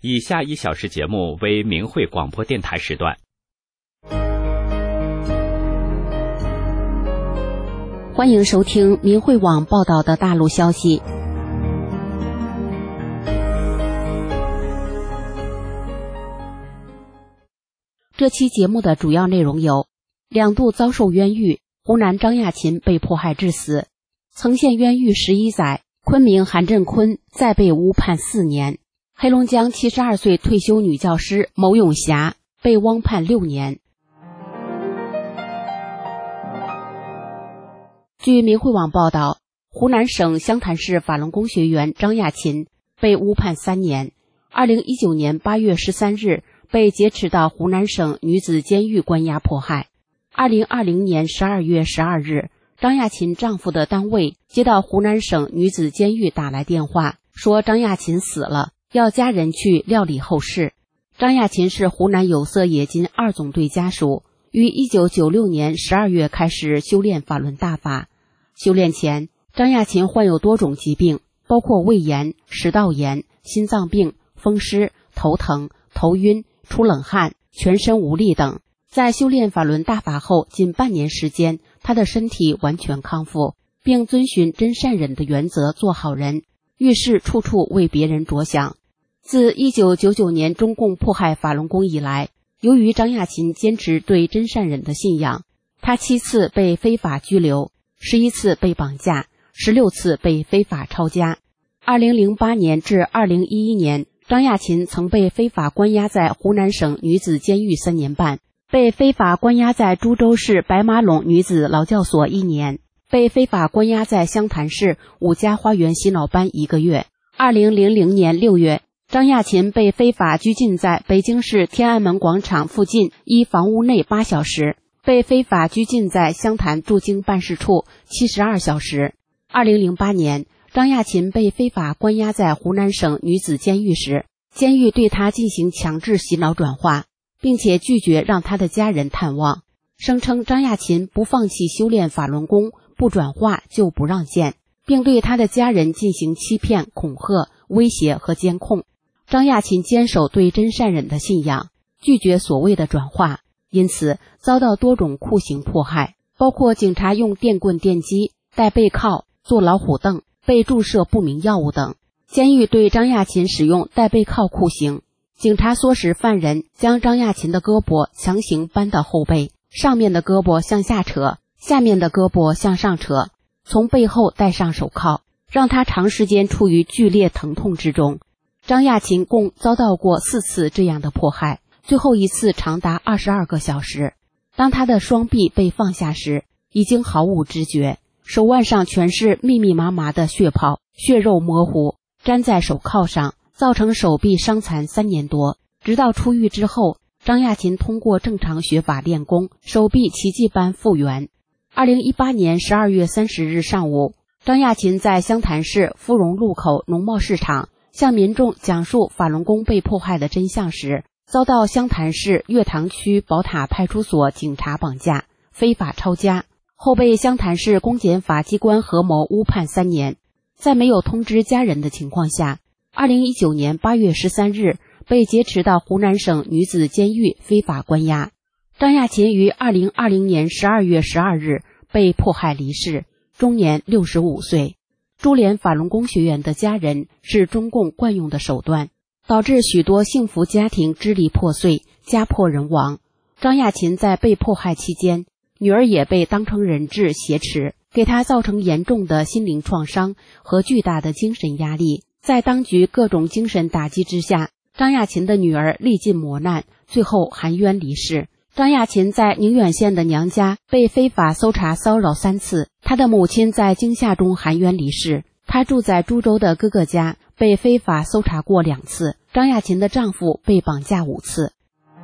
以下1小时节目为明慧广播电台时段。 欢迎收听明慧网报道的大陆消息。这期节目的主要内容有：2度遭受冤狱，湖南张亚勤被迫害致死；曾陷冤狱11载，昆明韩振坤再被诬判4年；黑龙江72岁退休女教师牟永霞被汪判6年。据明慧网报道，湖南省湘潭市法轮功学员张亚勤被诬判3年，2019年8月13日被劫持到湖南省女子监狱关押迫害。2020年12月12日，张亚勤丈夫的单位接到湖南省女子监狱打来电话，说张亚勤死了，要家人去料理后事。张亚勤是湖南有色冶金2总队家属，于1996年12月开始修炼法轮大法。修炼前，张亚勤患有多种疾病，包括胃炎、食道炎、心脏病、风湿、头疼、头晕、出冷汗、全身无力等。在修炼法轮大法后近半年时间，他的身体完全康复，并遵循真善忍的原则做好人，遇事处处为别人着想。自1999年中共迫害法轮功以来，由于张亚勤坚持对真善忍的信仰，他7次被非法拘留，11次被绑架，16次被非法抄家。2008年至2011年，张亚勤曾被非法关押在湖南省女子监狱3年半，被非法关押在株洲市白马垄女子劳教所1年，被非法关押在湘潭市5家花园洗脑班1个月。2000年6月，张亚勤被非法拘禁在北京市天安门广场附近一房屋内8小时，被非法拘禁在湘潭驻京办事处72小时。2008年，张亚勤被非法关押在湖南省女子监狱时，监狱对他进行强制洗脑转化，并且拒绝让他的家人探望，声称张亚勤不放弃修炼法轮功，不转化就不让见，并对他的家人进行欺骗、恐吓、威胁和监控。张亚勤坚守对真善忍的信仰，拒绝所谓的转化，因此遭到多种酷刑迫害，包括警察用电棍电击、带背铐、坐老虎凳、被注射不明药物等。监狱对张亚勤使用带背铐酷刑，警察唆使犯人将张亚勤的胳膊强行扳到后背，上面的胳膊向下扯，下面的胳膊向上扯，从背后戴上手铐，让他长时间处于剧烈疼痛之中。张亚勤共遭到过4次这样的迫害，最后一次长达22个小时。当他的双臂被放下时，已经毫无知觉，手腕上全是密密麻麻的血泡，血肉模糊，粘在手铐上，造成手臂伤残3年多。直到出狱之后，张亚勤通过正常学法练功，手臂奇迹般复原。2018年12月30日上午，张亚勤在湘潭市芙蓉路口农贸市场向民众讲述法轮功被迫害的真相时，遭到湘潭市月塘区宝塔派出所警察绑架，非法抄家，后被湘潭市公检法机关合谋诬判3年。在没有通知家人的情况下，2019年8月13日被劫持到湖南省女子监狱非法关押。张亚勤于2020年12月12日被迫害离世，终年65岁。株连法轮功学员的家人是中共惯用的手段，导致许多幸福家庭支离破碎，家破人亡。张亚勤在被迫害期间，女儿也被当成人质挟持，给他造成严重的心灵创伤和巨大的精神压力。在当局各种精神打击之下，张亚勤的女儿历尽磨难，最后含冤离世。张亚勤在宁远县的娘家被非法搜查骚扰3次，他的母亲在惊吓中含冤离世。他住在株洲的哥哥家被非法搜查过2次。张亚勤的丈夫被绑架5次。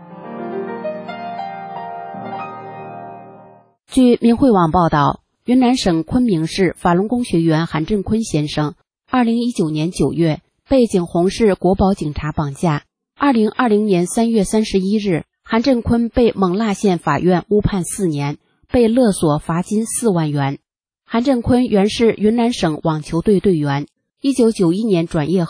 据明慧网报道，云南省昆明市法轮功学员韩振坤先生2019年9月被景洪市国保警察绑架。2020年3月31日，韩振坤被勐腊县法院诬判4年，被勒索罚金4万元。韩振坤原是云南省网球队队员，1991年转业后，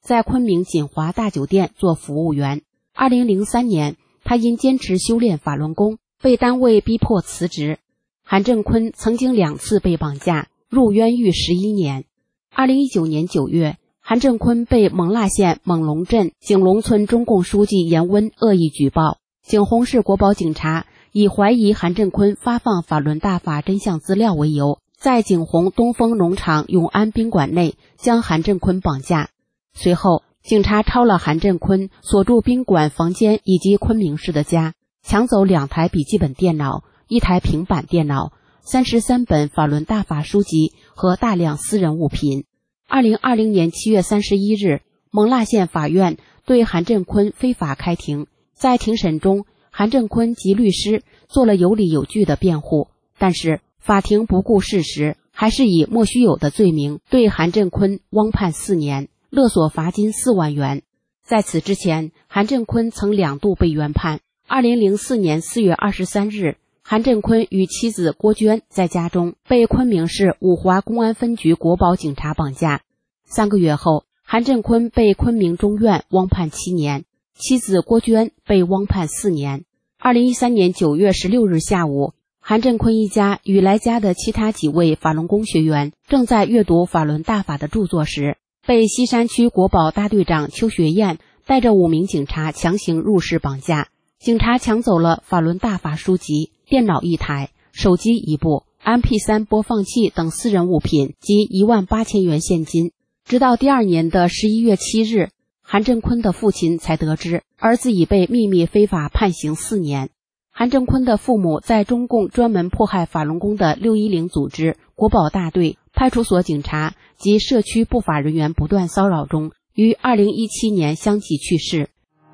在昆明锦华大酒店做服务员。2003年，他因坚持修炼法轮功，被单位逼迫辞职。韩振坤曾经2次被绑架，入冤狱11年。2019年9月，韩振坤被勐腊县勐龙镇景龙村中共书记严温恶意举报，景洪市国保警察以怀疑韩振坤发放法轮大法真相资料为由，在景洪东风农场永安宾馆内将韩振坤绑架。随后，警察抄了韩振坤所住宾馆房间以及昆明市的家，抢走2台笔记本电脑、1台平板电脑、33本法轮大法书籍和大量私人物品。2020年7月31日，勐腊县法院对韩振坤非法开庭。在庭审中，韩振坤及律师做了有理有据的辩护，但是法庭不顾事实，还是以莫须有的罪名对韩振坤汪判4年，勒索罚金4万元。在此之前，韩振坤曾2度被原判。2004年4月23日，韩振坤与妻子郭娟在家中被昆明市五华公安分局国保警察绑架。3个月后，韩振坤被昆明中院汪判7年，妻子郭娟被汪判4年。2013年9月16日下午，韩振坤一家与来家的其他几位法轮功学员正在阅读法轮大法的著作时，被西山区国保大队长邱学燕带着5名警察强行入室绑架。警察抢走了法轮大法书籍、电脑1台、手机1部、MP3 播放器等私人物品及18000元现金。直到第2年的11月7日，韩振坤的父亲才得知儿子已被秘密非法判刑4年。韩振坤的父母在中共专门迫害法轮功的610组织、国保大队、派出所警察及社区不法人员不断骚扰中，于2017年相继去世。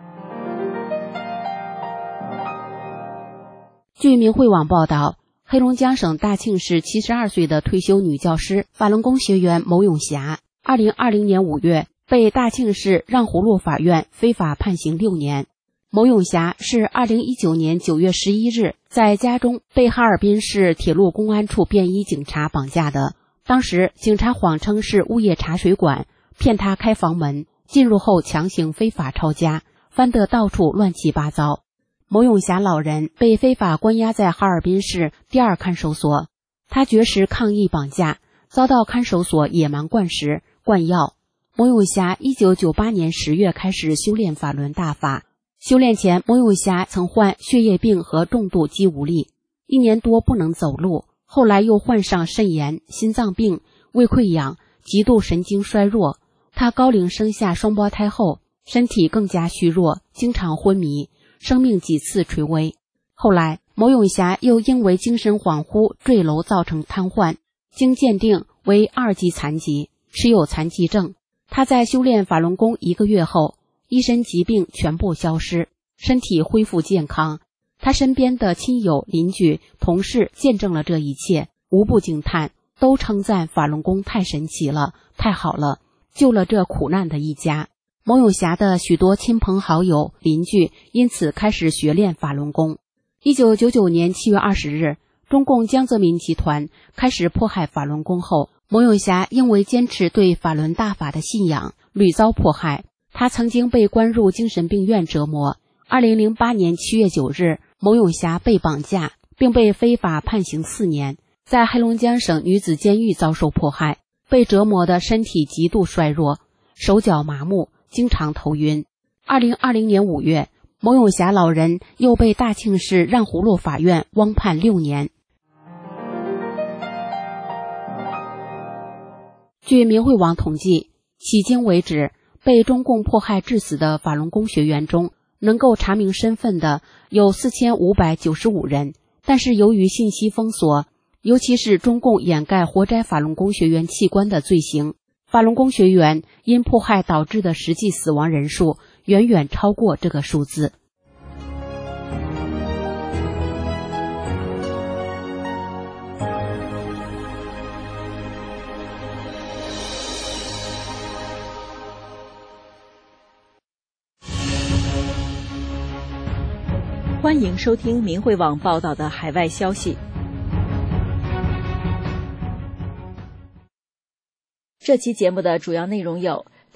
据明慧网报道，黑龙江省大庆市72岁的退休女教师、法轮功学员牟永霞，2020年5月被大庆市让葫芦法院非法判刑6年。牟永霞是2019年9月11日在家中被哈尔滨市铁路公安处便衣警察绑架的。当时警察谎称是物业茶水馆，骗她开房门，进入后强行非法抄家，翻得到处乱七八糟。牟永霞老人被非法关押在哈尔滨市第2看守所，他绝食抗议绑架，遭到看守所野蛮灌食、灌药。牟永霞1998年10月开始修炼法轮大法，修炼前牟永霞曾患血液病和重度肌无力，1年多不能走路，后来又患上肾炎、心脏病、胃溃疡、极度神经衰弱。他高龄生下双胞胎后，身体更加虚弱，经常昏迷，生命几次垂危。后来牟永霞又因为精神恍惚坠楼造成瘫痪，经鉴定为2级残疾，持有残疾证。他在修炼法轮功1个月后，一身疾病全部消失，身体恢复健康。他身边的亲友、邻居、同事见证了这一切，无不惊叹，都称赞法轮功太神奇了，太好了，救了这苦难的一家。牟永霞的许多亲朋好友、邻居因此开始学练法轮功。1999年7月20日，中共江泽民集团开始迫害法轮功后，牟永霞因为坚持对法轮大法的信仰，屡遭迫害。他曾经被关入精神病院折磨。2008年7月9日，牟永霞被绑架，并被非法判刑4年，在黑龙江省女子监狱遭受迫害，被折磨的身体极度衰弱，手脚麻木，经常头晕。2020年5月，牟永霞老人又被大庆市让葫芦法院汪判6年。据明慧网统计，迄今为止，被中共迫害致死的法轮功学员中，能够查明身份的有4595人，但是由于信息封锁，尤其是中共掩盖活摘法轮功学员器官的罪行，法轮功学员因迫害导致的实际死亡人数远远超过这个数字。 欢迎收听明慧网报道的海外消息。这期节目的主要内容有：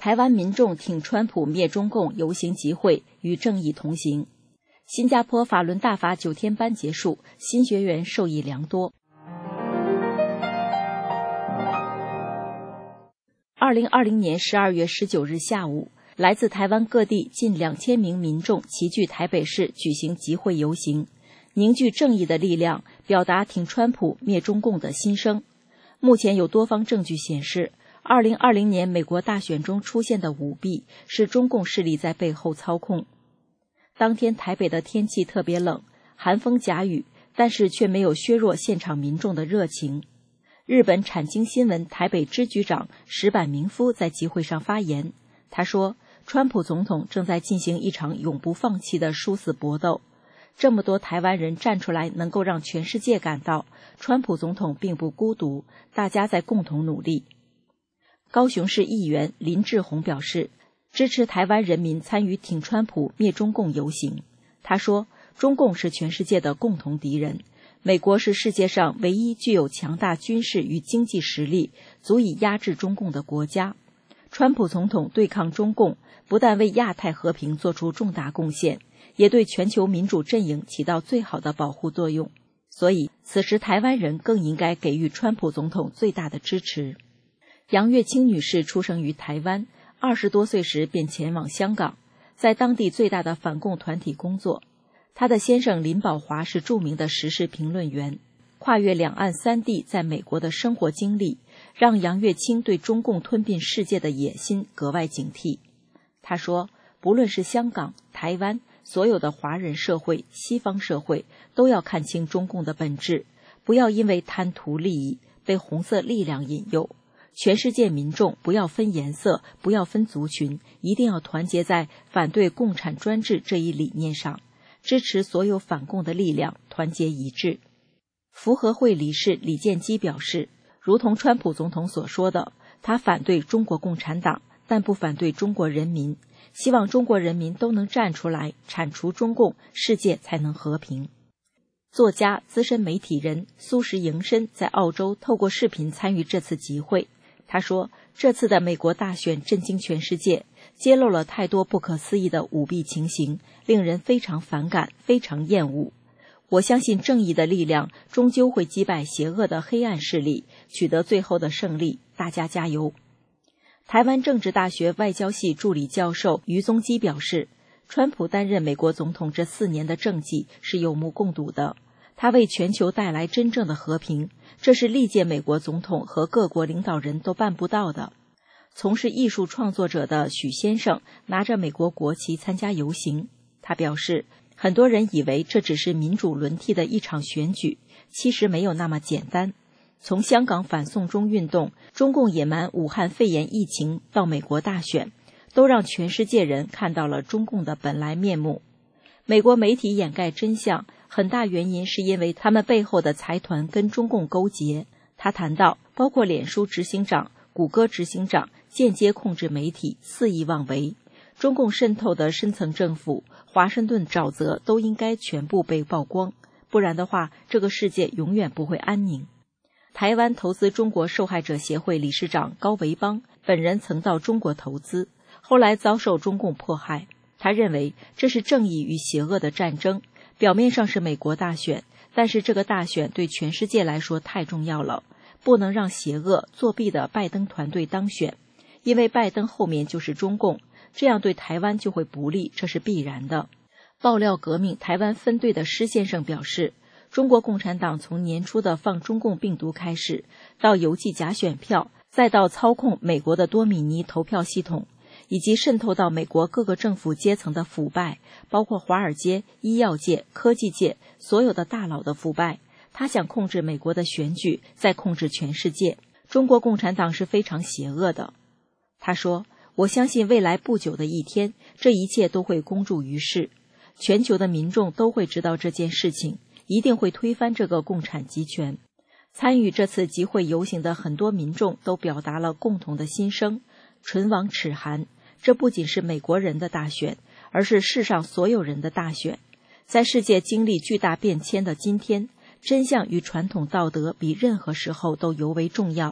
台湾民众挺川普灭中共游行集会，与正义同行。新加坡法轮大法9天班结束，新学员受益良多。2020年12月19日下午，来自台湾各地近2000名民众齐聚台北市举行集会游行，凝聚正义的力量，表达挺川普灭中共的心声。目前有多方证据显示，2020年美国大选中出现的舞弊是中共势力在背后操控。当天台北的天气特别冷，寒风夹雨，但是却没有削弱现场民众的热情。日本产经新闻台北支局长石坂明夫在集会上发言，他说，川普总统正在进行一场永不放弃的殊死搏斗。这么多台湾人站出来，能够让全世界感到川普总统并不孤独，大家在共同努力。高雄市议员林志宏表示，支持台湾人民参与挺川普灭中共游行。他说，中共是全世界的共同敌人，美国是世界上唯一具有强大军事与经济实力，足以压制中共的国家。川普总统对抗中共，不但为亚太和平做出重大贡献，也对全球民主阵营起到最好的保护作用。所以，此时台湾人更应该给予川普总统最大的支持。杨月清女士出生于台湾，20多岁时便前往香港，在当地最大的反共团体工作。她的先生林宝华是著名的时事评论员，跨越两岸三地在美国的生活经历，让杨月清对中共吞并世界的野心格外警惕。他说，不论是香港、台湾，所有的华人社会、西方社会都要看清中共的本质，不要因为贪图利益被红色力量引诱。全世界民众不要分颜色，不要分族群，一定要团结在反对共产专制这一理念上，支持所有反共的力量，团结一致。福和会理事李建基表示，如同川普总统所说的，他反对中国共产党，但不反对中国人民，希望中国人民都能站出来，铲除中共，世界才能和平。作家、资深媒体人苏石迎申在澳洲透过视频参与这次集会。他说，这次的美国大选震惊全世界，揭露了太多不可思议的舞弊情形，令人非常反感，非常厌恶。我相信正义的力量终究会击败邪恶的黑暗势力，取得最后的胜利，大家加油。台湾政治大学外交系助理教授于宗基表示，川普担任美国总统这4年的政绩是有目共睹的，他为全球带来真正的和平，这是历届美国总统和各国领导人都办不到的。从事艺术创作者的许先生拿着美国国旗参加游行，他表示，很多人以为这只是民主轮替的一场选举，其实没有那么简单。从香港反送中运动、中共野蛮武汉肺炎疫情到美国大选，都让全世界人看到了中共的本来面目。美国媒体掩盖真相，很大原因是因为他们背后的财团跟中共勾结。他谈到，包括脸书执行长、谷歌执行长间接控制媒体，肆意妄为。中共渗透的深层政府、华盛顿沼泽都应该全部被曝光，不然的话，这个世界永远不会安宁。台湾投资中国受害者协会理事长高维邦本人曾到中国投资，后来遭受中共迫害。他认为这是正义与邪恶的战争，表面上是美国大选，但是这个大选对全世界来说太重要了，不能让邪恶作弊的拜登团队当选，因为拜登后面就是中共，这样对台湾就会不利，这是必然的。爆料革命台湾分队的施先生表示，中国共产党从年初的放中共病毒开始，到邮寄假选票，再到操控美国的多米尼投票系统，以及渗透到美国各个政府阶层的腐败，包括华尔街、医药界、科技界所有的大佬的腐败。他想控制美国的选举，再控制全世界。中国共产党是非常邪恶的。他说，我相信未来不久的一天，这一切都会公诸于世，全球的民众都会知道这件事情，一定会推翻这个共产集权。参与这次集会游行的很多民众都表达了共同的心声，唇亡齿寒。这不仅是美国人的大选，而是世上所有人的大选。在世界经历巨大变迁的今天，真相与传统道德比任何时候都尤为重要。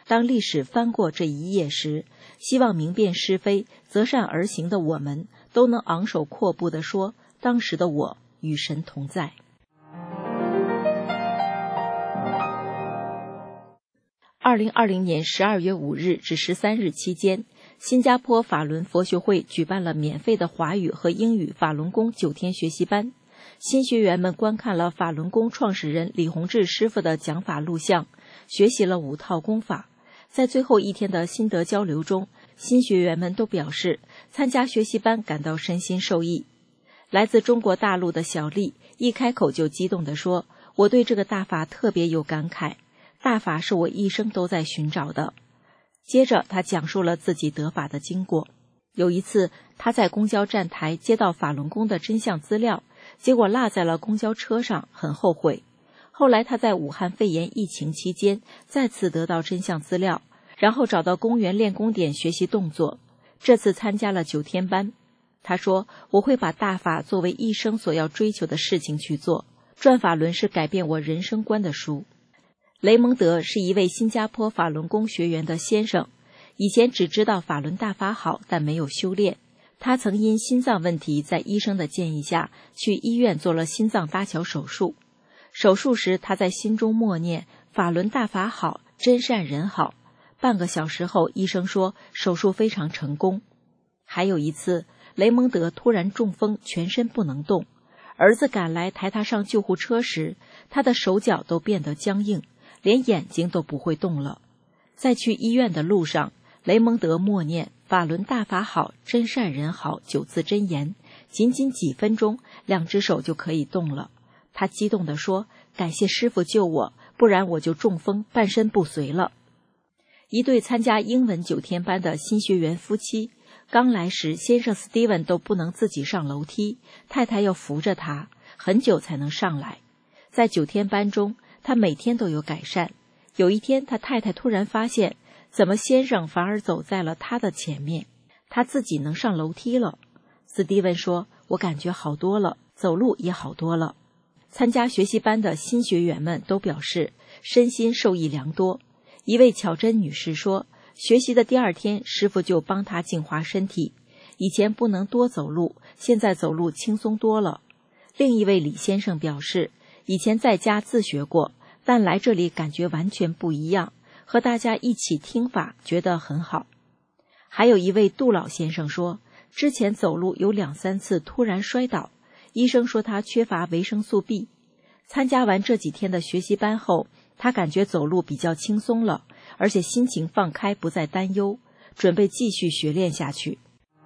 当历史翻过这一页时，希望明辨是非、择善而行的我们，都能昂首阔步地说，当时的我与神同在。2020年12月5日至13日期间，新加坡法轮佛学会举办了免费的华语和英语法轮功9天学习班。新学员们观看了法轮功创始人李洪志师傅的讲法录像，学习了5套功法。在最后一天的心得交流中，新学员们都表示参加学习班感到身心受益。来自中国大陆的小丽一开口就激动地说，我对这个大法特别有感慨，大法是我一生都在寻找的。接着他讲述了自己得法的经过。有一次他在公交站台接到法轮功的真相资料，结果落在了公交车上，很后悔。后来他在武汉肺炎疫情期间再次得到真相资料，然后找到公园练功点学习动作，这次参加了9天班。他说，我会把大法作为一生所要追求的事情去做，转法轮是改变我人生观的书。雷蒙德是一位新加坡法轮功学员的先生，以前只知道法轮大法好，但没有修炼。他曾因心脏问题在医生的建议下去医院做了心脏搭桥手术。手术时他在心中默念法轮大法好，真善人好。半个小时后医生说手术非常成功。还有一次雷蒙德突然中风，全身不能动，儿子赶来抬他上救护车时，他的手脚都变得僵硬，连眼睛都不会动了。在去医院的路上，雷蒙德默念法轮大法好，真善人好9字真言，仅仅几分钟，2只手就可以动了。他激动地说，感谢师父救我，不然我就中风，半身不遂了。一对参加英文9天班的新学员夫妻，刚来时先生 Steven 都不能自己上楼梯，太太要扶着他，很久才能上来。在9天班中，他每天都有改善。有一天他太太突然发现，怎么先生反而走在了他的前面，他自己能上楼梯了。斯蒂文说，我感觉好多了，走路也好多了。参加学习班的新学员们都表示身心受益良多。一位巧珍女士说，学习的第2天师傅就帮她净化身体，以前不能多走路，现在走路轻松多了。另一位李先生表示，以前在家自学过，但来这里感觉完全不一样，和大家一起听法觉得很好。还有一位杜老先生说，之前走路有2-3次突然摔倒，医生说他缺乏维生素 B。 参加完这几天的学习班后，他感觉走路比较轻松了，而且心情放开，不再担忧，准备继续学练下去。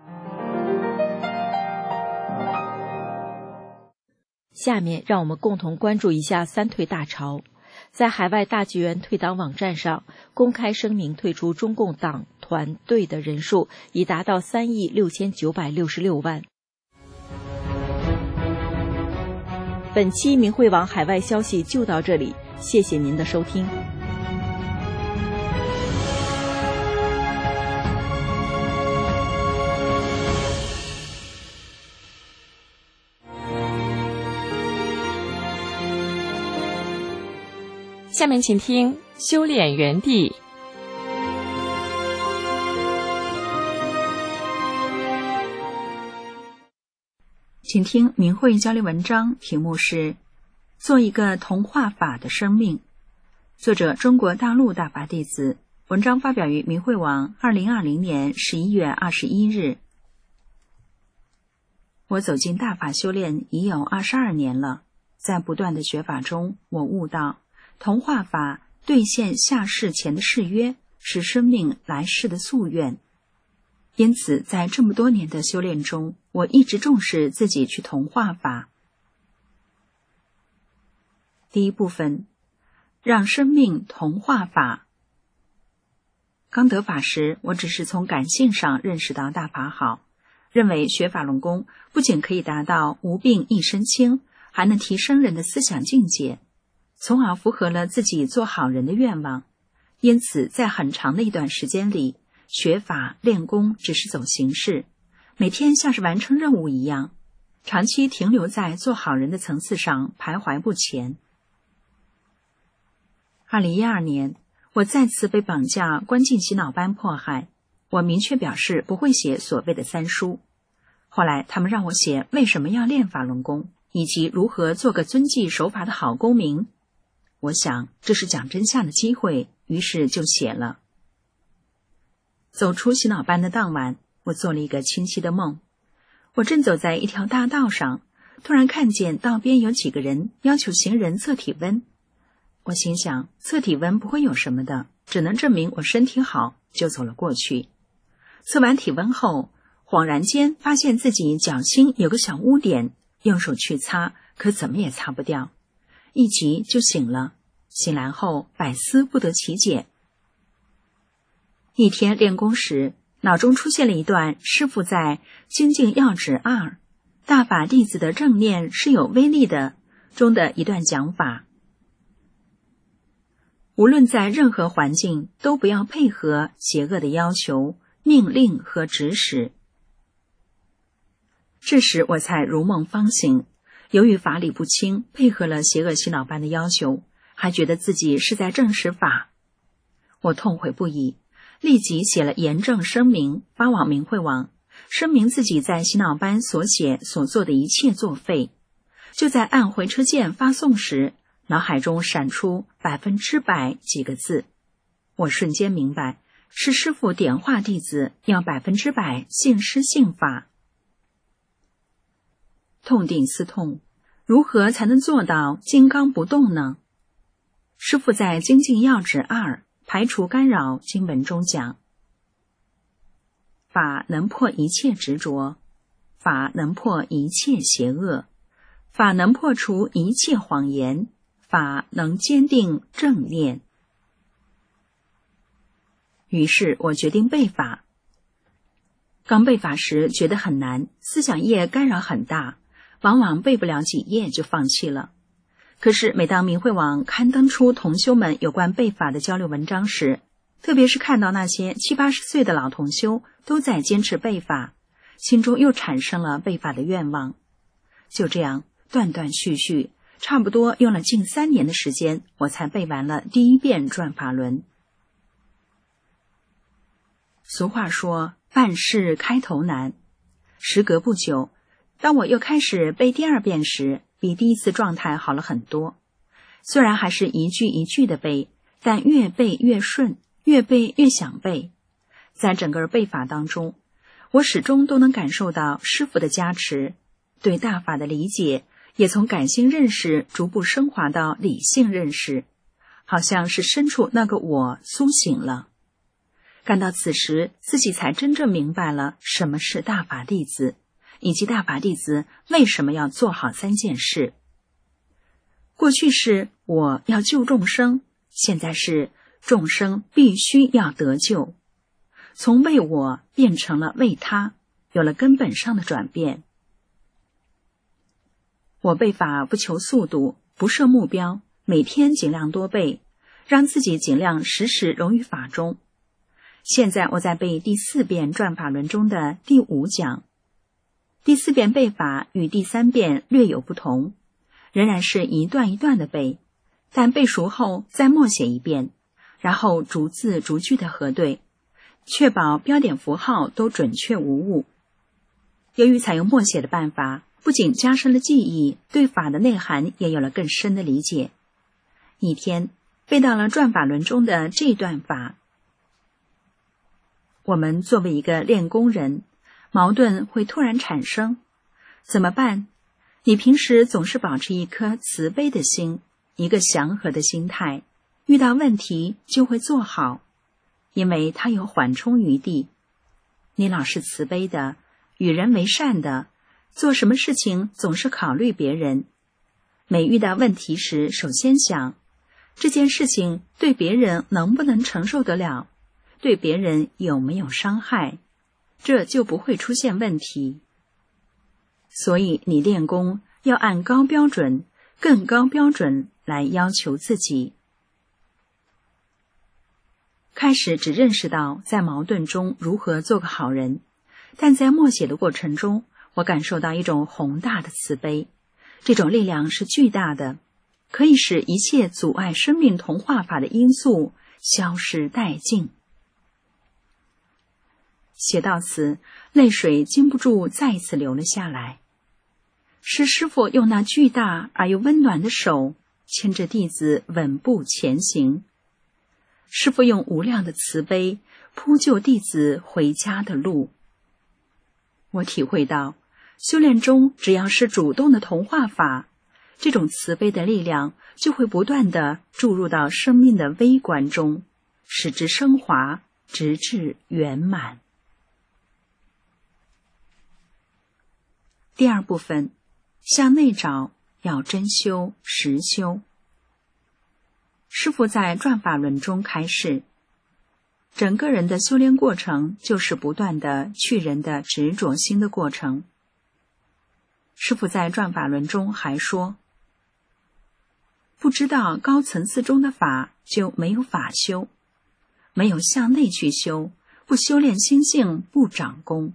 下面让我们共同关注一下3退大潮。在海外大纪元退党网站上公开声明退出中共党团队的人数已达到3.6966亿。本期明慧网海外消息就到这里，谢谢您的收听。 下面请听修炼园地。 请听明慧交流文章，题目是做一个同化法的生命，作者中国大陆大法弟子，文章发表于明慧网2020年11月21日。我走进大法修炼已有22年了，在不断的学法中，我悟到同化法兑现下世前的誓约，是生命来世的夙愿。因此在这么多年的修炼中，我一直重视自己去同化法。第一部分，让生命同化法。刚得法时，我只是从感性上认识到大法好，认为学法轮功不仅可以达到无病一身轻，还能提升人的思想境界，从而符合了自己做好人的愿望。因此在很长的一段时间里，学法练功只是走形式，每天像是完成任务一样，长期停留在做好人的层次上徘徊不前。2012年， 我再次被绑架关进洗脑班迫害，我明确表示不会写所谓的三书。后来他们让我写为什么要练法轮功，以及如何做个遵纪守法的好公民。我想这是讲真相的机会，于是就写了。走出洗脑班的当晚，我做了一个清晰的梦。我正走在一条大道上，突然看见道边有几个人要求行人测体温。我心想，测体温不会有什么的，只能证明我身体好，就走了过去。测完体温后，恍然间发现自己脚心有个小污点，用手去擦，可怎么也擦不掉，一急就醒了。醒来后百思不得其解。一天练功时，脑中出现了一段师父在《精进要旨2大法弟子的正念是有威力的中的一段讲法。无论在任何环境，都不要配合邪恶的要求、命令和指使。这时我才如梦方醒，由于法理不清，配合了邪恶洗脑班的要求，还觉得自己是在证实法。我痛悔不已，立即写了严正声明，发往明慧网，声明自己在洗脑班所写所做的一切作废。就在按回车键发送时，脑海中闪出100%几个字，我瞬间明白，是师父点化弟子要100%信师信法。痛定思痛，如何才能做到金刚不动呢？师父在《精进要旨2排除干扰经文中讲，法能破一切执着，法能破一切邪恶，法能破除一切谎言，法能坚定正念。于是我决定背法。刚背法时觉得很难，思想业干扰很大，往往背不了几页就放弃了。可是每当明慧网刊登出同修们有关背法的交流文章时，特别是看到那些70、80岁的老同修都在坚持背法，心中又产生了背法的愿望。就这样断断续续，差不多用了近3年的时间，我才背完了第1遍转法轮。俗话说，办事开头难。时隔不久，当我又开始背第2遍时，比第一次状态好了很多。虽然还是一句一句的背，但越背越顺，越背越想背。在整个背法当中，我始终都能感受到师父的加持，对大法的理解也从感性认识逐步升华到理性认识，好像是深处那个我苏醒了。感到此时自己才真正明白了什么是大法弟子，以及大法弟子为什么要做好3件事。过去是我要救众生，现在是众生必须要得救，从为我变成了为他，有了根本上的转变。我背法不求速度，不设目标，每天尽量多背，让自己尽量时时融于法中。现在我在背第4遍转法轮中的第5讲。第4遍背法与第3遍略有不同，仍然是一段一段的背，但背熟后再默写1遍，然后逐字逐句的核对，确保标点符号都准确无误。由于采用默写的办法，不仅加深了记忆，对法的内涵也有了更深的理解。一天背到了转法轮中的这段法。我们作为一个练功人，矛盾会突然产生，怎么办？你平时总是保持一颗慈悲的心，一个祥和的心态，遇到问题就会做好，因为它有缓冲余地。你老是慈悲的，与人为善的，做什么事情总是考虑别人。每遇到问题时，首先想，这件事情对别人能不能承受得了，对别人有没有伤害，这就不会出现问题。所以你练功要按高标准、更高标准来要求自己。开始只认识到在矛盾中如何做个好人，但在默写的过程中，我感受到一种宏大的慈悲，这种力量是巨大的，可以使一切阻碍生命同化法的因素消失殆尽。写到此，泪水禁不住再次流了下来。是师父用那巨大而又温暖的手牵着弟子稳步前行，师父用无量的慈悲铺就弟子回家的路。我体会到，修炼中只要是主动的同化法，这种慈悲的力量就会不断地注入到生命的微观中，使之升华，直至圆满。第二部分，向内找，要真修实修。师父在转法轮中开示，整个人的修炼过程就是不断的去人的执着心的过程。师父在转法轮中还说，不知道高层次中的法就没有法修，没有向内去修，不修炼心性，不长功。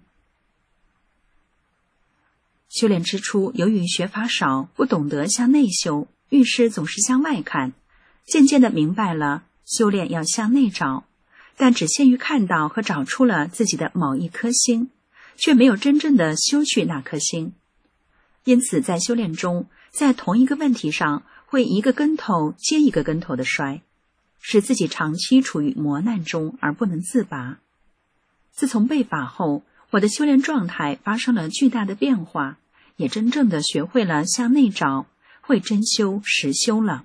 修炼之初，由于学法少，不懂得向内修，遇事总是向外看，渐渐地明白了修炼要向内找，但只限于看到和找出了自己的某一颗心，却没有真正的修去那颗心。因此在修炼中，在同一个问题上会一个跟头接一个跟头的摔，使自己长期处于磨难中而不能自拔。自从被法后，我的修炼状态发生了巨大的变化，也真正的学会了向内找，会真修实修了。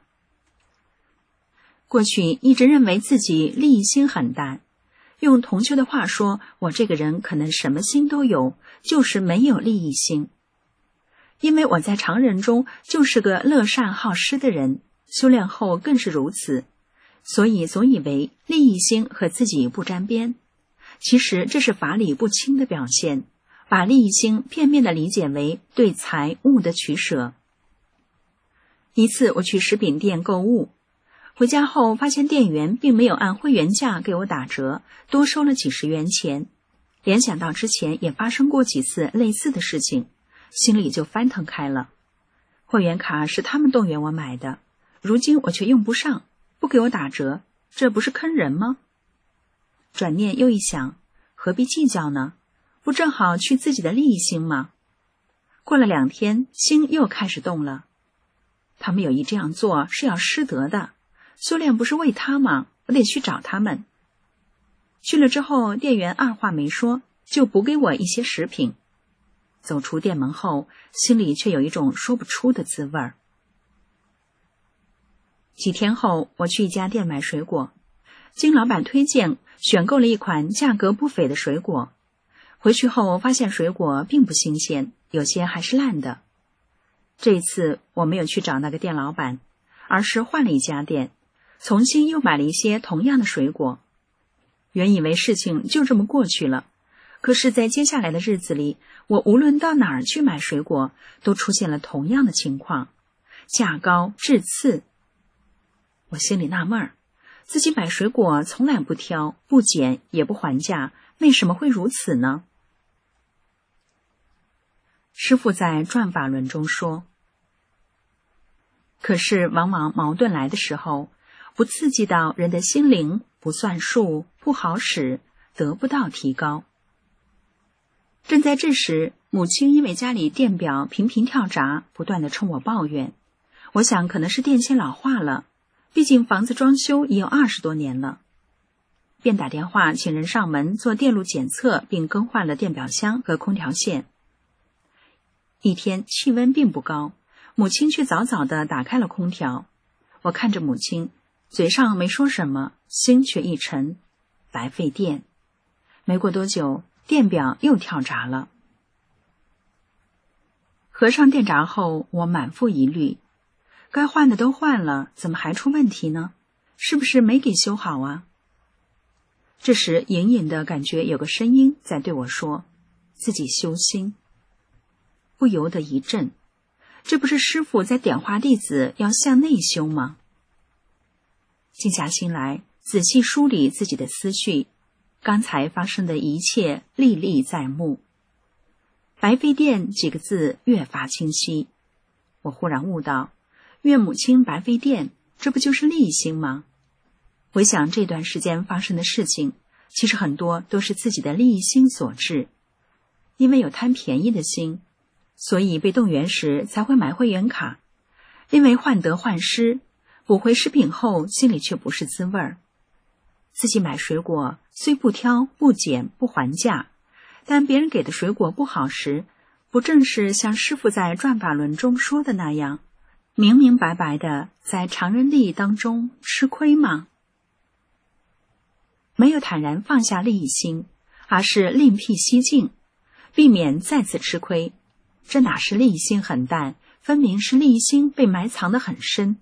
过去一直认为自己利益心很淡，用同修的话说，我这个人可能什么心都有，就是没有利益心。因为我在常人中就是个乐善好施的人，修炼后更是如此，所以总以为利益心和自己不沾边。其实这是法理不清的表现，把利益心片面地理解为对财物的取舍。一次我去食品店购物，回家后发现店员并没有按会员价给我打折，多收了几十元钱。联想到之前也发生过几次类似的事情，心里就翻腾开了。会员卡是他们动员我买的，如今我却用不上，不给我打折，这不是坑人吗？转念又一想，何必计较呢？不正好去自己的利益心吗？过了2天，心又开始动了。他们有意这样做是要失德的，修炼不是为他吗？我得去找他们。去了之后，店员二话没说，就补给我一些食品。走出店门后，心里却有一种说不出的滋味儿。几天后，我去一家店买水果，经老板推荐，选购了一款价格不菲的水果。回去后发现水果并不新鲜，有些还是烂的。这一次我没有去找那个店老板，而是换了一家店，重新又买了一些同样的水果。原以为事情就这么过去了，可是在接下来的日子里，我无论到哪儿去买水果，都出现了同样的情况，价高质次。我心里纳闷儿，自己买水果从来不挑，不减也不还价，为什么会如此呢？师父在转法轮中说，可是往往矛盾来的时候，不刺激到人的心灵，不算数，不好使，得不到提高。正在这时，母亲因为家里电表频频跳闸，不断地冲我抱怨。我想可能是电线老化了，毕竟房子装修已有20多年了，便打电话请人上门做电路检测，并更换了电表箱和空调线。一天气温并不高，母亲却早早地打开了空调。我看着母亲，嘴上没说什么，心却一沉，白费电。没过多久，电表又跳闸了。合上电闸后，我满腹疑虑，该换的都换了，怎么还出问题呢？是不是没给修好啊？这时隐隐的感觉有个声音在对我说，自己修心。不由得一震，这不是师父在点化弟子要向内修吗？静下心来，仔细梳理自己的思绪，刚才发生的一切历历在目。白费电几个字越发清晰，我忽然悟到，怨母亲白费电，这不就是利益心吗？ 回想这段时间发生的事情，其实很多都是自己的利益心所致。因为有贪便宜的心，所以被动员时才会买会员卡。因为患得患失，补回食品后心里却不是滋味儿。自己买水果虽不挑不拣不还价，但别人给的水果不好时，不正是像师父在转法轮中说的那样，明明白白的在常人利益当中吃亏吗？没有坦然放下利益心，而是另辟蹊径，避免再次吃亏，这哪是利益心很淡，分明是利益心被埋藏得很深。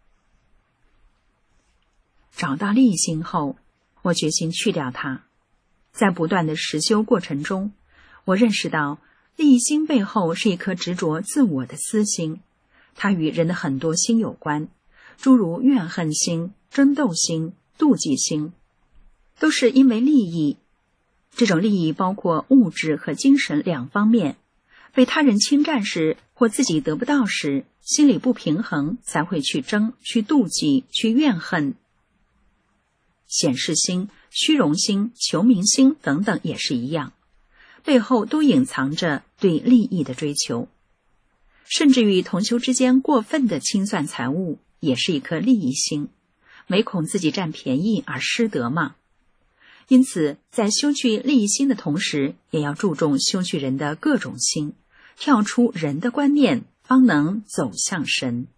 找到利益心后，我决心去掉它。在不断的实修过程中，我认识到利益心背后是一颗执着自我的私心，它与人的很多心有关，诸如怨恨心、争斗心、妒忌心，都是因为利益。这种利益包括物质和精神两方面，被他人侵占时或自己得不到时，心里不平衡，才会去争、去妒忌、去怨恨。显示心、虚荣心、求名心等等也是一样，背后都隐藏着对利益的追求。甚至于同修之间过分的清算财物，也是一颗利益心，唯恐自己占便宜而失德嘛。因此，在修去利益心的同时，也要注重修去人的各种心，跳出人的观念，方能走向神。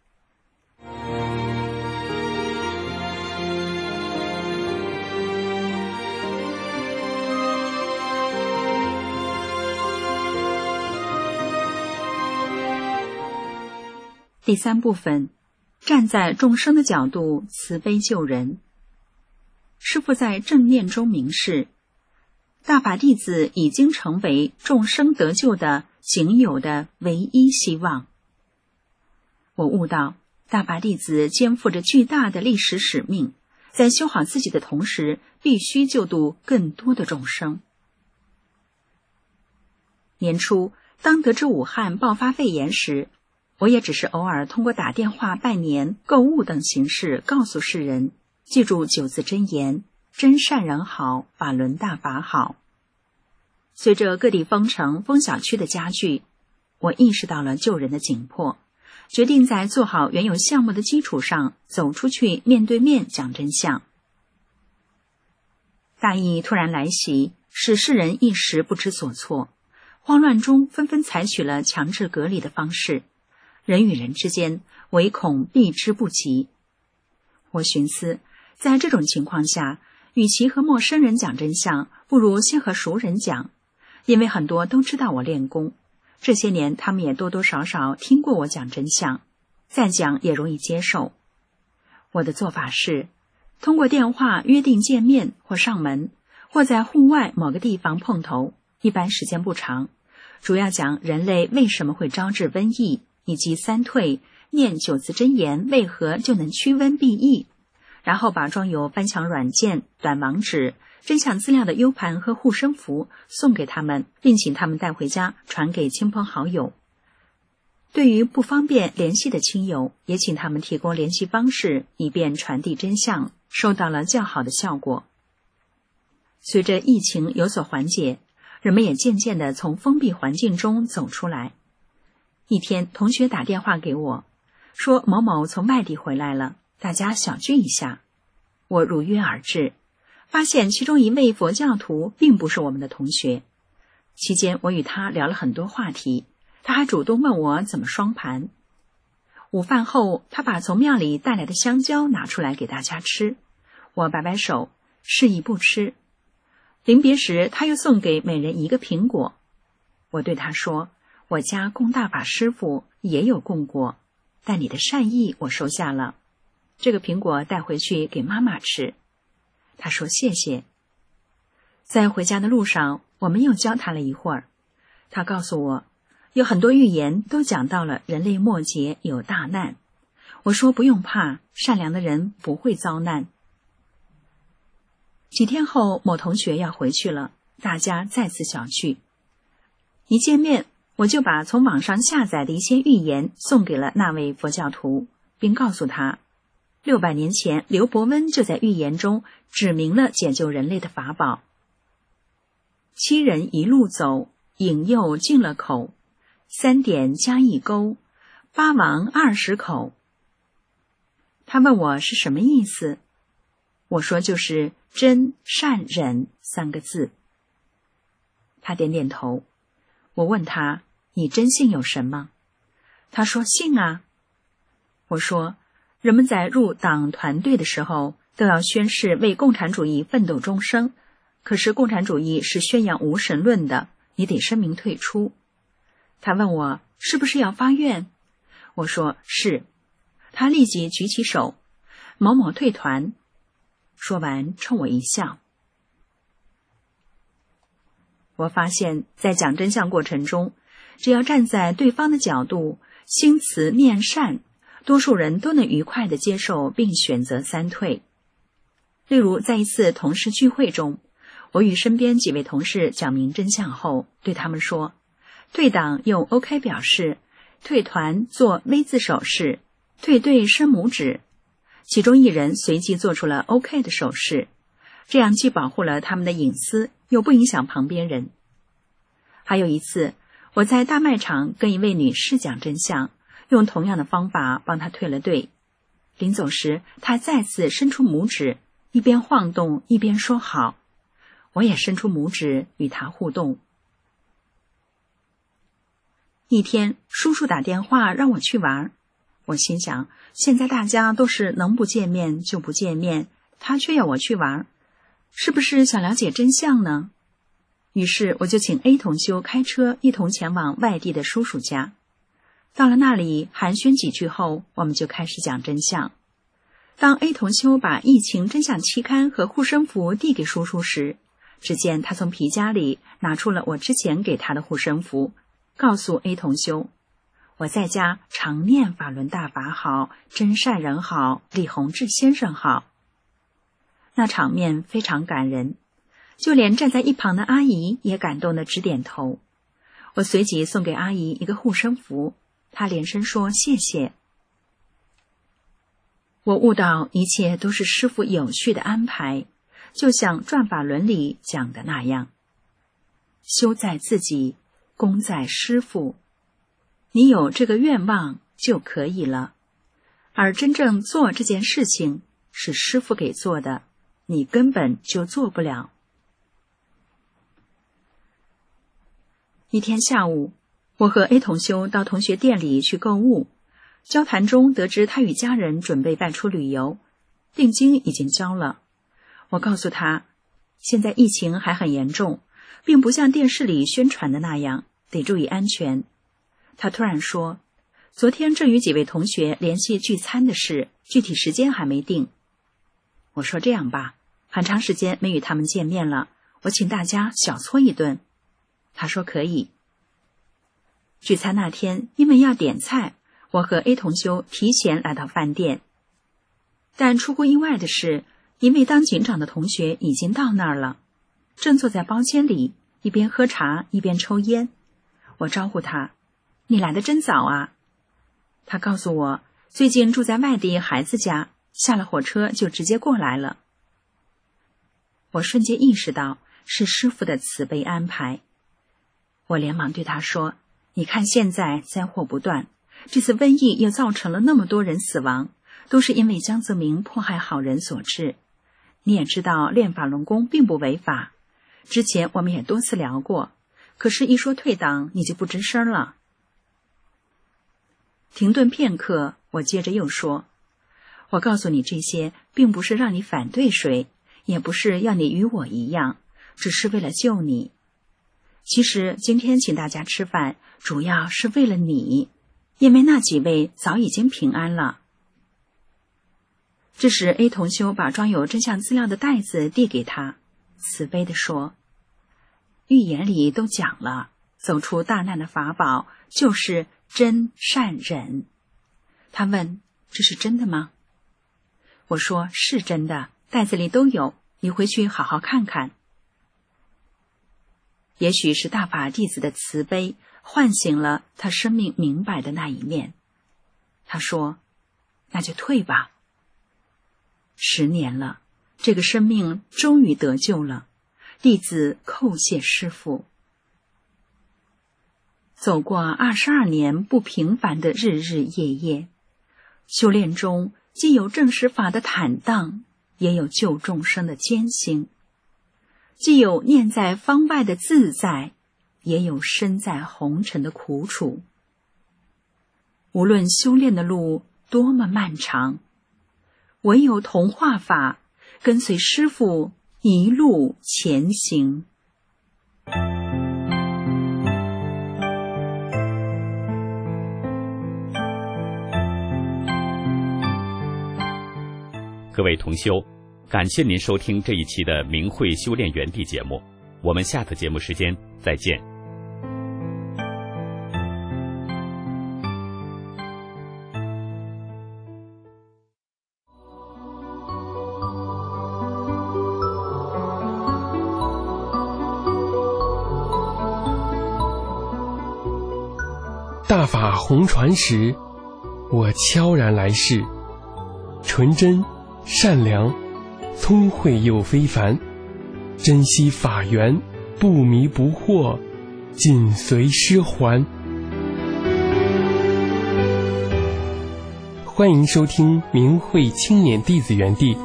第三部分，站在众生的角度慈悲救人。师父在正念中明示，大法弟子已经成为众生得救的仅有的唯一希望。我悟到，大法弟子肩负着巨大的历史使命，在修好自己的同时，必须救度更多的众生。年初，当得知武汉爆发肺炎时，我也只是偶尔通过打电话拜年、购物等形式告诉世人，记住9字真言：真善人好，法轮大法好。随着各地封城、封小区的加剧，我意识到了救人的紧迫，决定在做好原有项目的基础上，走出去面对面讲真相。大疫突然来袭，使世人一时不知所措，慌乱中纷纷采取了强制隔离的方式，人与人之间唯恐避之不及。我寻思，在这种情况下，与其和陌生人讲真相，不如先和熟人讲，因为很多都知道我练功，这些年他们也多多少少听过我讲真相，再讲也容易接受。我的做法是，通过电话约定见面，或上门，或在户外某个地方碰头，一般时间不长，主要讲人类为什么会招致瘟疫，以及三退、念9字真言为何就能驱瘟避疫，然后把装有翻墙软件、短网址、真相资料的 U 盘和护身符送给他们，并请他们带回家传给亲朋好友。对于不方便联系的亲友，也请他们提供联系方式，以便传递真相，收到了较好的效果。随着疫情有所缓解，人们也渐渐地从封闭环境中走出来。一天，同学打电话给我，说某某从外地回来了，大家小聚一下。我如约而至，发现其中一位佛教徒并不是我们的同学。期间我与他聊了很多话题，他还主动问我怎么双盘。午饭后，他把从庙里带来的香蕉拿出来给大家吃，我摆摆手，示意不吃。临别时，他又送给每人1个苹果。我对他说，我家供大法师父也有供过，但你的善意我收下了，这个苹果带回去给妈妈吃。他说谢谢。在回家的路上，我们又交谈了一会儿，他告诉我，有很多预言都讲到了人类末节有大难。我说不用怕，善良的人不会遭难。几天后，某同学要回去了，大家再次小聚。一见面，我就把从网上下载的一些预言送给了那位佛教徒，并告诉他， 600年前刘伯温就在预言中指明了解救人类的法宝。7人一路走，引诱进了口，3点加一钩，8王20口。他问我是什么意思，我说就是真善忍3个字。他点点头。我问他，你真信有神吗？他说信啊。我说，人们在入党团队的时候都要宣誓为共产主义奋斗终生，可是共产主义是宣扬无神论的，你得声明退出。他问我是不是要发愿，我说是。他立即举起手，某某退团。说完冲我一笑。我发现在讲真相过程中，只要站在对方的角度，心慈念善，多数人都能愉快地接受并选择3退。例如在一次同事聚会中，我与身边几位同事讲明真相后，对他们说，退党用 OK 表示，退团做 V 字手势，退队伸拇指。其中一人随即做出了 OK 的手势，这样既保护了他们的隐私，又不影响旁边人。还有一次，我在大卖场跟一位女士讲真相，用同样的方法帮她退了队。临走时，她再次伸出拇指，一边晃动一边说好。我也伸出拇指与她互动。一天，叔叔打电话让我去玩，我心想，现在大家都是能不见面就不见面，他却要我去玩，是不是想了解真相呢？于是我就请 A 同修开车一同前往外地的叔叔家。到了那里寒暄几句后，我们就开始讲真相。当 A 同修把疫情真相期刊和护身符递给叔叔时，只见他从皮夹里拿出了我之前给他的护身符，告诉 A 同修，我在家常念法轮大法好，真善人好，李洪志先生好。那场面非常感人，就连站在一旁的阿姨也感动地直点头。我随即送给阿姨一个护身符，她连声说谢谢。我悟到一切都是师父有序的安排，就像转法轮里讲的那样，修在自己，功在师父。你有这个愿望就可以了，而真正做这件事情是师父给做的，你根本就做不了。一天下午，我和 A 同修到同学店里去购物，交谈中得知他与家人准备外出旅游，定金已经交了。我告诉他，现在疫情还很严重，并不像电视里宣传的那样，得注意安全。他突然说，昨天正与几位同学联系聚餐的事，具体时间还没定。我说这样吧，很长时间没与他们见面了，我请大家小搓一顿。他说可以。聚餐那天，因为要点菜，我和 A 同修提前来到饭店。但出乎意外的是，一位当警长的同学已经到那儿了，正坐在包间里，一边喝茶一边抽烟。我招呼他，你来得真早啊。他告诉我，最近住在外地孩子家，下了火车就直接过来了。我瞬间意识到是师父的慈悲安排。我连忙对他说，你看现在灾祸不断，这次瘟疫又造成了那么多人死亡，都是因为江泽民迫害好人所致。你也知道练法轮功并不违法，之前我们也多次聊过，可是一说退党你就不吱声了。停顿片刻，我接着又说，我告诉你这些并不是让你反对谁，也不是要你与我一样，只是为了救你。其实今天请大家吃饭主要是为了你，因为那几位早已经平安了。这时 A 同修把装有真相资料的袋子递给他，慈悲地说，预言里都讲了，走出大难的法宝就是真善忍。他问，这是真的吗？我说是真的，袋子里都有，你回去好好看看。也许是大法弟子的慈悲唤醒了他生命明白的那一面。他说，那就退吧。 10年了，这个生命终于得救了，弟子叩谢师父。走过22年不平凡的日日夜夜，修炼中既有证实法的坦荡，也有救众生的艰辛，既有念在方外的自在，也有身在红尘的苦楚。无论修炼的路多么漫长，唯有同化法跟随师父一路前行。 各位同修，感谢您收听这一期的明慧修炼园地节目，我们下次节目时间再见。 大法红传时，我悄然来世，纯真善良，聪慧又非凡，珍惜法缘，不迷不惑，紧随师还。欢迎收听明慧青年弟子园地。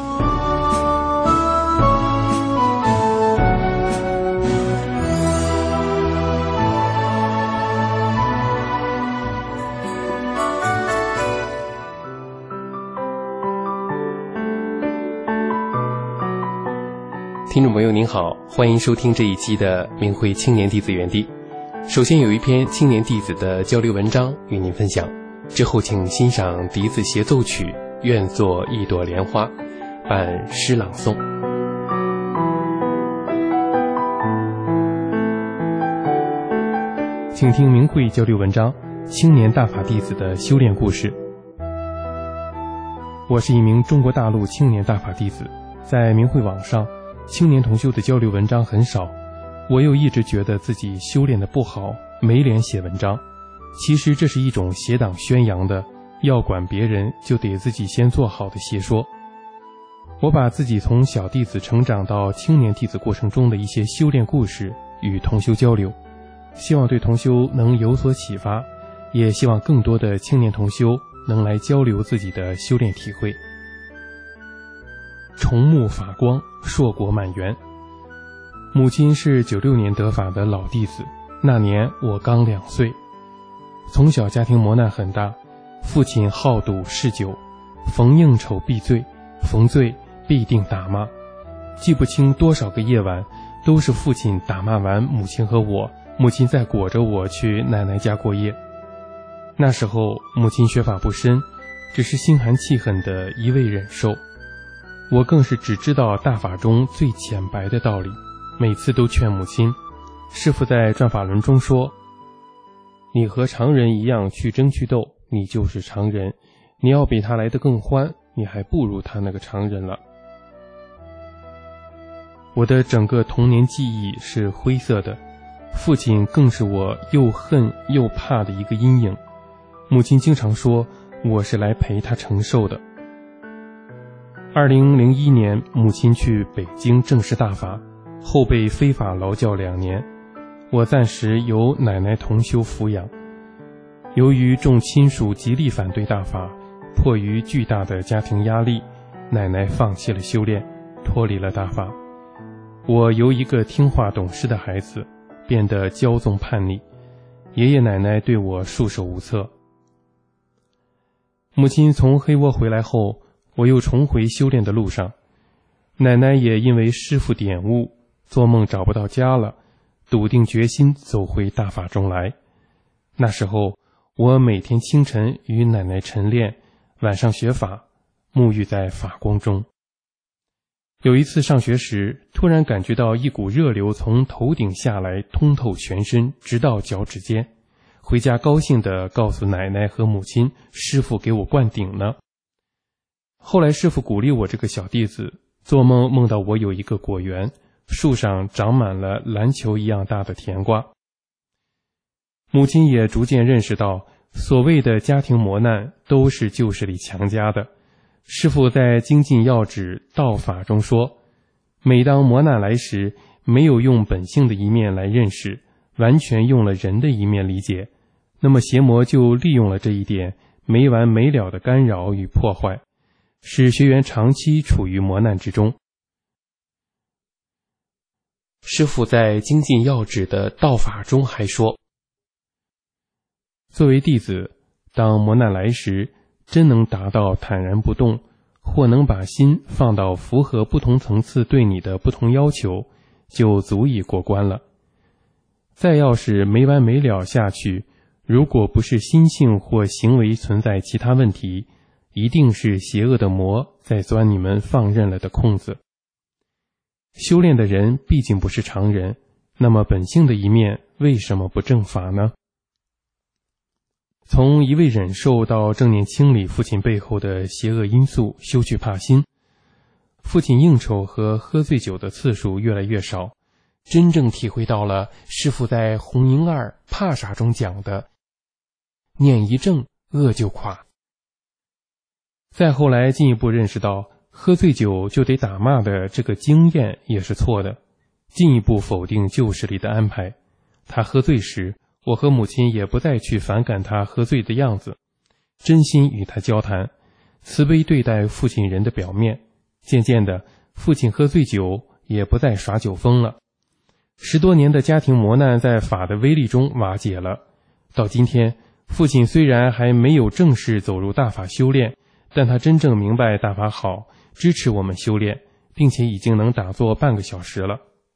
听众朋友您好，欢迎收听这一期的明慧青年弟子园地。首先有一篇青年弟子的交流文章与您分享，之后请欣赏笛子协奏曲《愿做一朵莲花》，伴诗朗诵。请听明慧交流文章青年大法弟子的修炼故事。我是一名中国大陆青年大法弟子，在明慧网上青年同修的交流文章很少，我又一直觉得自己修炼的不好，没脸写文章。其实这是一种邪党宣扬的要管别人就得自己先做好的邪说。我把自己从小弟子成长到青年弟子过程中的一些修炼故事与同修交流，希望对同修能有所启发，也希望更多的青年同修能来交流自己的修炼体会。重沐法光，硕果满园。母亲是96年得法的老弟子，那年我刚2岁。从小家庭磨难很大，父亲好赌嗜酒，逢应酬必醉，逢醉必定打骂。记不清多少个夜晚，都是父亲打骂完母亲和我，母亲再裹着我去奶奶家过夜。那时候母亲学法不深，只是心寒气狠的一味忍受。我更是只知道大法中最浅白的道理，每次都劝母亲。师父在转法轮中说，你和常人一样去争去斗，你就是常人，你要比他来得更欢，你还不如他那个常人了。我的整个童年记忆是灰色的，父亲更是我又恨又怕的一个阴影。母亲经常说我是来陪他承受的。2001年，母亲去北京正式大法，后被非法劳教2年，我暂时由奶奶同修抚养。由于众亲属极力反对大法，迫于巨大的家庭压力，奶奶放弃了修炼，脱离了大法。我由一个听话懂事的孩子变得骄纵叛逆，爷爷奶奶对我束手无策。母亲从黑窝回来后，我又重回修炼的路上。奶奶也因为师父点悟，做梦找不到家了，笃定决心走回大法中来。那时候我每天清晨与奶奶晨练，晚上学法，沐浴在法光中。有一次上学时，突然感觉到一股热流从头顶下来，通透全身，直到脚趾尖。回家高兴地告诉奶奶和母亲，师父给我灌顶呢。后来师父鼓励我这个小弟子，做梦梦到我有一个果园，树上长满了篮球一样大的甜瓜。母亲也逐渐认识到，所谓的家庭磨难都是旧势力强加的， 师父在精进要旨道法中说，每当磨难来时，没有用本性的一面来认识，完全用了人的一面理解，那么邪魔就利用了这一点，没完没了的干扰与破坏，使学员长期处于磨难之中。师父在精进要旨的道法中还说，作为弟子，当磨难来时，真能达到坦然不动，或能把心放到符合不同层次对你的不同要求，就足以过关了。再要是没完没了下去，如果不是心性或行为存在其他问题，一定是邪恶的魔在钻你们放任了的空子。修炼的人毕竟不是常人，那么本性的一面为什么不正法呢？从一味忍受到正念清理父亲背后的邪恶因素，修去怕心。父亲应酬和喝醉酒的次数越来越少，真正体会到了师父在红营二怕啥中讲的念一正恶就垮。再后来进一步认识到喝醉酒就得打骂的这个经验也是错的，进一步否定旧时里的安排。他喝醉时，我和母亲也不再去反感他喝醉的样子，真心与他交谈，慈悲对待父亲人的表面。渐渐的，父亲喝醉酒也不再耍酒疯了。10多年的家庭磨难在法的威力中瓦解了。到今天，父亲虽然还没有正式走入大法修炼，但他真正明白大法好，支持我们修炼，并且已经能打坐半个小时了。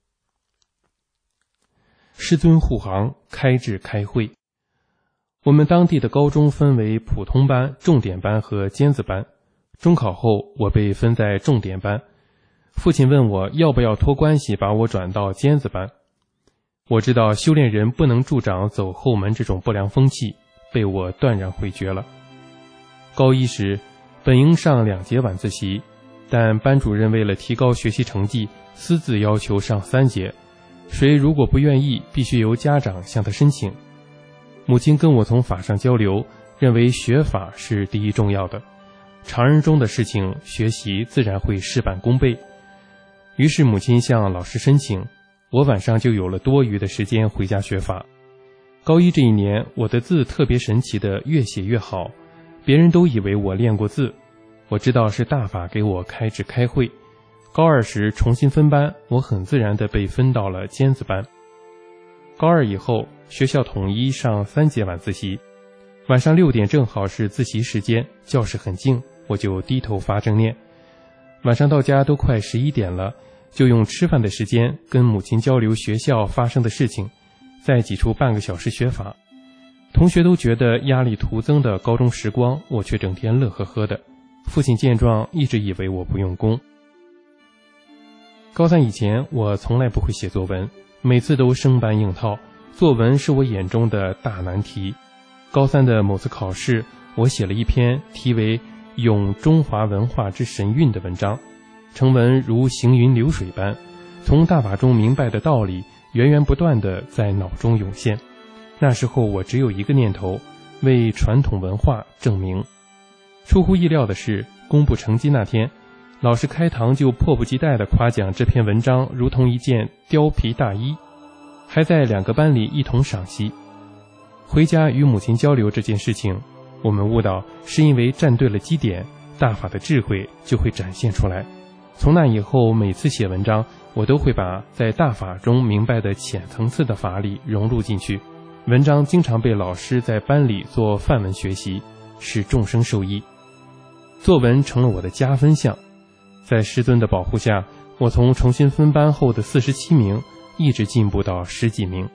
师尊护航，开智开慧。我们当地的高中分为普通班、重点班和尖子班。中考后，我被分在重点班。父亲问我要不要托关系把我转到尖子班。我知道修炼人不能助长走后门这种不良风气，被我断然回绝了。高一时，本应上2节晚自习，但班主任为了提高学习成绩，私自要求上3节。谁如果不愿意，必须由家长向他申请。母亲跟我从法上交流，认为学法是第一重要的，常人中的事情学习自然会事半功倍。于是母亲向老师申请，我晚上就有了多余的时间回家学法。高一这一年，我的字特别神奇的越写越好，别人都以为我练过字，我知道是大法给我开智开慧。高2时重新分班，我很自然地被分到了尖子班。高2以后，学校统一上3节晚自习，晚上6点正好是自习时间，教室很静，我就低头发正念。晚上到家都快11点了，就用吃饭的时间跟母亲交流学校发生的事情，再挤出半个小时学法。同学都觉得压力徒增的高中时光，我却整天乐呵呵的。父亲见状一直以为我不用功。高3以前，我从来不会写作文，每次都生搬硬套，作文是我眼中的大难题。高3的某次考试，我写了一篇题为《咏中华文化之神韵》的文章，成文如行云流水般，从大法中明白的道理源源不断地在脑中涌现。那时候我只有一个念头，为传统文化证明。出乎意料的是，公布成绩那天，老师开堂就迫不及待地夸奖这篇文章如同一件貂皮大衣，还在2个班里一同赏析。回家与母亲交流这件事情，我们悟到是因为站对了基点，大法的智慧就会展现出来。从那以后，每次写文章，我都会把在大法中明白的浅层次的法理融入进去。文章经常被老师在班里做范文学习，使众生受益。作文成了我的加分项。在师尊的保护下，我从重新分班后的47名一直进步到10几名。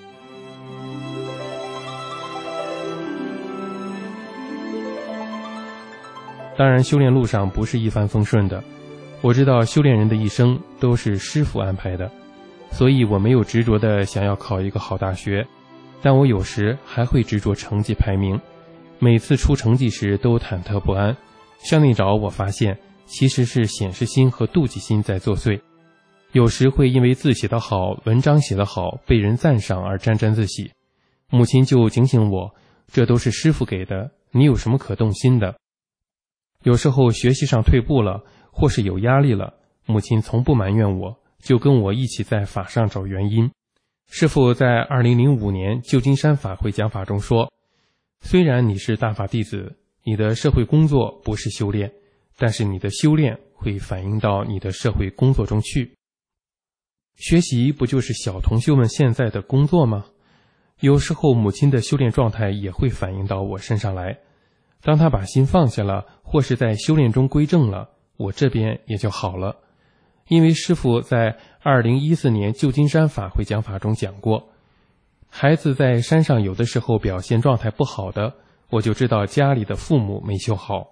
当然，修炼路上不是一帆风顺的，我知道修炼人的一生都是师父安排的，所以我没有执着的想要考一个好大学，但我有时还会执着成绩排名，每次出成绩时都忐忑不安。向内找，我发现其实是显示心和妒忌心在作祟，有时会因为字写得好，文章写得好，被人赞赏而沾沾自喜。母亲就警醒我，这都是师父给的，你有什么可动心的？ 有时候学习上退步了，或是有压力了，母亲从不埋怨我，就跟我一起在法上找原因。师父在2005年旧金山法会讲法中说，虽然你是大法弟子，你的社会工作不是修炼，但是你的修炼会反映到你的社会工作中去。学习不就是小同修们现在的工作吗？有时候母亲的修炼状态也会反映到我身上来。当她把心放下了，或是在修炼中归正了，我这边也就好了。因为师父在2014年旧金山法会讲法中讲过，孩子在山上有的时候表现状态不好的，我就知道家里的父母没修好。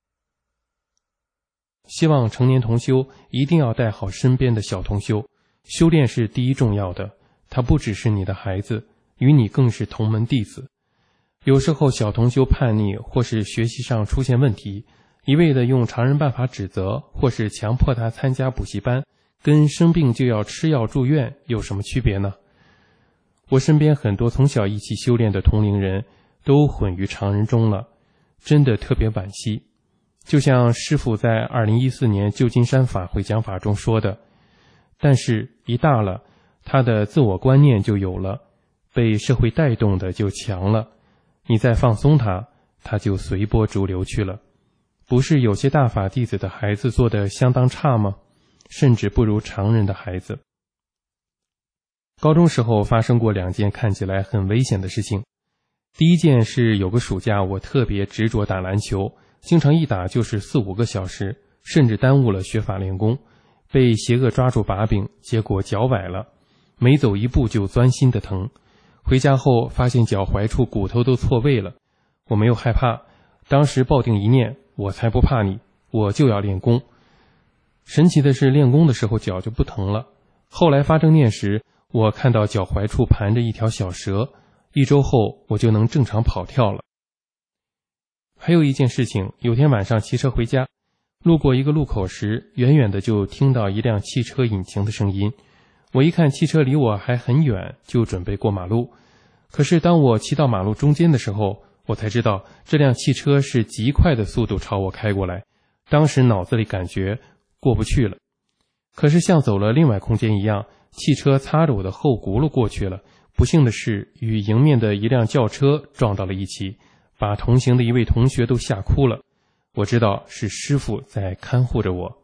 希望成年同修一定要带好身边的小同修，修炼是第一重要的，他不只是你的孩子，与你更是同门弟子。有时候小同修叛逆或是学习上出现问题，一味的用常人办法指责，或是强迫他参加补习班，跟生病就要吃药住院有什么区别呢？我身边很多从小一起修炼的同龄人都混于常人中了，真的特别惋惜。就像师父在2014年旧金山法会讲法中说的，但是一大了，他的自我观念就有了，被社会带动的就强了，你再放松他，他就随波逐流去了。不是有些大法弟子的孩子做得相当差吗？甚至不如常人的孩子。高中时候发生过2件看起来很危险的事情。第一件是有个暑假我特别执着打篮球，经常一打就是4-5个小时，甚至耽误了学法练功，被邪恶抓住把柄，结果脚崴了，每走一步就钻心的疼。回家后发现脚踝处骨头都错位了，我没有害怕，当时抱定一念，我才不怕你，我就要练功。神奇的是练功的时候脚就不疼了，后来发正念时，我看到脚踝处盘着一条小蛇，1周后我就能正常跑跳了。还有一件事情，有天晚上骑车回家，路过一个路口时，远远的就听到一辆汽车引擎的声音。我一看汽车离我还很远，就准备过马路。可是当我骑到马路中间的时候，我才知道这辆汽车是极快的速度朝我开过来，当时脑子里感觉过不去了。可是像走了另外空间一样，汽车擦着我的后轱辘过去了，不幸的是与迎面的一辆轿车撞到了一起，把同行的一位同学都吓哭了。我知道是师父在看护着我。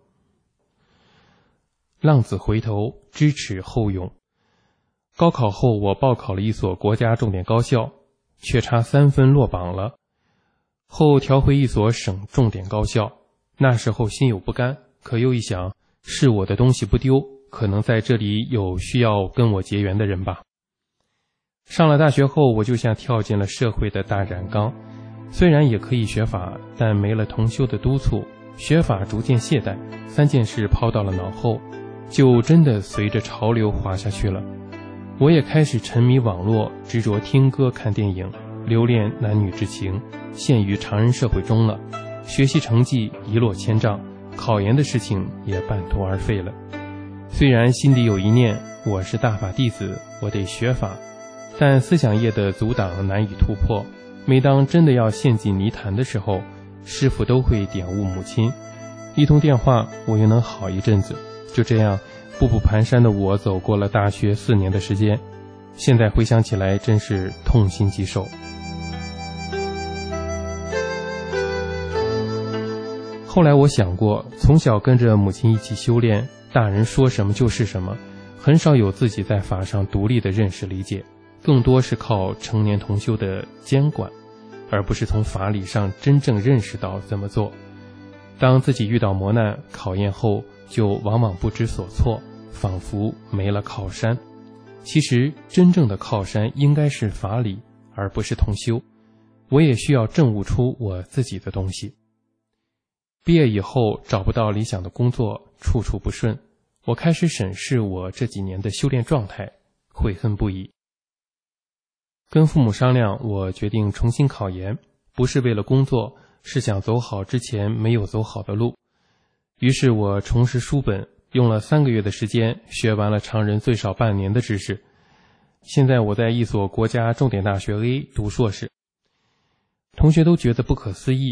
浪子回头，知耻后勇。高考后我报考了一所国家重点高校，却差3分落榜了，后调回一所省重点高校。那时候心有不甘，可又一想，是我的东西不丢，可能在这里有需要跟我结缘的人吧。上了大学后，我就像跳进了社会的大染缸，虽然也可以学法，但没了同修的督促，学法逐渐懈怠，3件事抛到了脑后，就真的随着潮流滑下去了。我也开始沉迷网络，执着听歌看电影，留恋男女之情，陷于常人社会中了。学习成绩一落千丈，考研的事情也半途而废了。虽然心底有一念，我是大法弟子，我得学法，但思想业的阻挡难以突破。每当真的要陷进泥潭的时候，师父都会点悟母亲，一通电话我又能好一阵子。就这样步步蹒跚的我走过了大学4年的时间，现在回想起来真是痛心疾首。后来我想过，从小跟着母亲一起修炼，大人说什么就是什么，很少有自己在法上独立的认识理解，更多是靠成年同修的监管，而不是从法理上真正认识到怎么做。当自己遇到磨难考验后，就往往不知所措，仿佛没了靠山。其实真正的靠山应该是法理，而不是同修。我也需要证悟出我自己的东西。毕业以后找不到理想的工作，处处不顺，我开始审视我这几年的修炼状态，悔恨不已。跟父母商量，我决定重新考研，不是为了工作，是想走好之前没有走好的路。于是我重拾书本，用了3个月的时间学完了常人最少半年的知识。现在我在一所国家重点大学 A 读硕士。同学都觉得不可思议，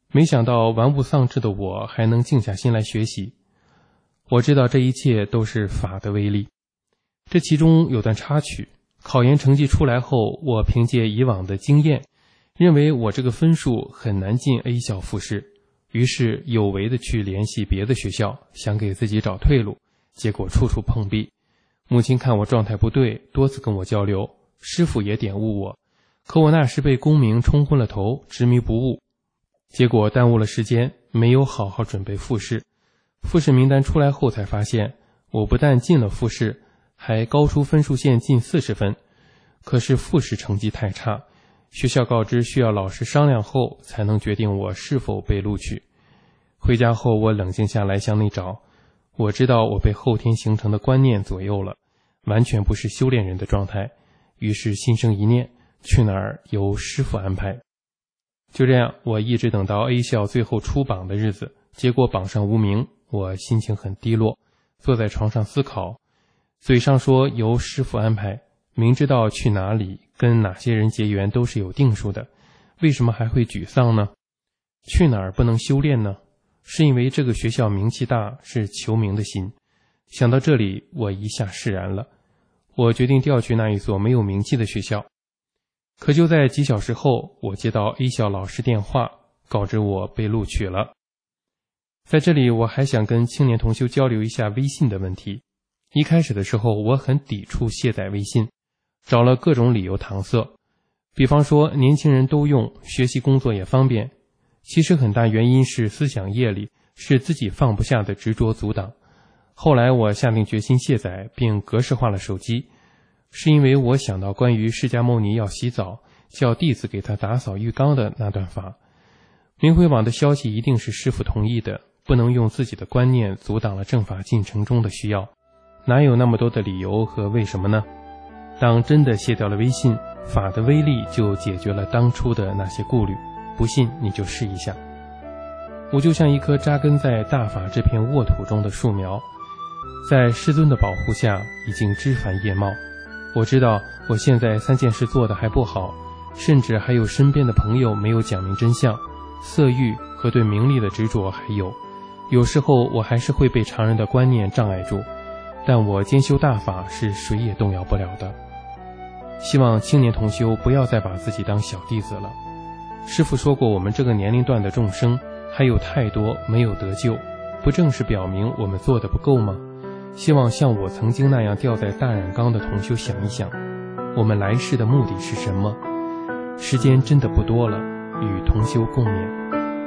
没想到玩物丧志的我还能静下心来学习。我知道这一切都是法的威力。这其中有段插曲，考研成绩出来后，我凭借以往的经验，认为我这个分数很难进 A 校复试，于是有为的去联系别的学校，想给自己找退路，结果处处碰壁。母亲看我状态不对，多次跟我交流，师父也点悟我，可我那时被功名冲昏了头，执迷不悟，结果耽误了时间，没有好好准备复试。复试名单出来后才发现，我不但进了复试，还高出分数线近40分。可是复试成绩太差，学校告知需要老师商量后才能决定我是否被录取。回家后我冷静下来向内找，我知道我被后天形成的观念左右了，完全不是修炼人的状态，于是心生一念，去哪儿由师父安排。就这样，我一直等到 A 校最后出榜的日子，结果榜上无名，我心情很低落，坐在床上思考，嘴上说由师父安排，明知道去哪里跟哪些人结缘都是有定数的，为什么还会沮丧呢？去哪儿不能修炼呢？是因为这个学校名气大，是求名的心。想到这里，我一下释然了。我决定调去那一所没有名气的学校。可就在几小时后，我接到 A 校老师电话，告知我被录取了。在这里，我还想跟青年同修交流一下微信的问题。一开始的时候，我很抵触卸载微信，找了各种理由搪塞，比方说年轻人都用，学习工作也方便。其实很大原因是思想业力，是自己放不下的执着阻挡。后来我下定决心卸载并格式化了手机，是因为我想到关于释迦牟尼要洗澡，叫弟子给他打扫浴缸的那段法。明慧网的消息一定是师父同意的，不能用自己的观念阻挡了正法进程中的需要，哪有那么多的理由和为什么呢？当真的卸掉了微信，法的威力就解决了当初的那些顾虑，不信你就试一下。我就像一棵扎根在大法这片沃土中的树苗，在师尊的保护下已经枝繁叶茂。我知道我现在3件事做得还不好，甚至还有身边的朋友没有讲明真相，色欲和对名利的执着还有时候我还是会被常人的观念障碍住，但我兼修大法是谁也动摇不了的。希望青年同修不要再把自己当小弟子了。师父说过，我们这个年龄段的众生还有太多没有得救，不正是表明我们做的不够吗？希望像我曾经那样掉在大染缸的同修想一想，我们来世的目的是什么？时间真的不多了，与同修共勉。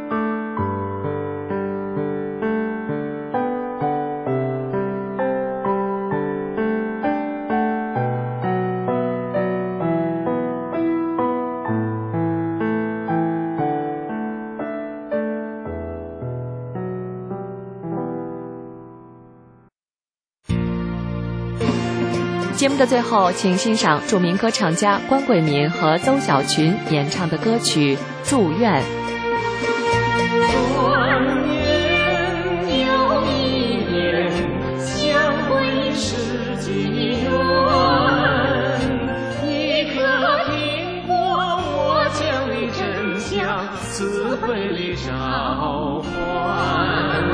节目的最后，请欣赏著名歌唱家关桂民和邹小群演唱的歌曲《祝愿》。 有一年，相会是几缘？你可听过我将你真相慈悲里召唤？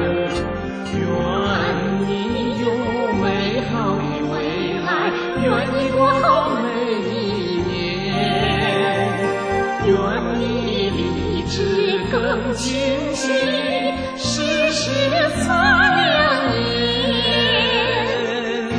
愿你有美好的未来，愿你过好每一年，愿你理智更清晰，时时擦亮眼。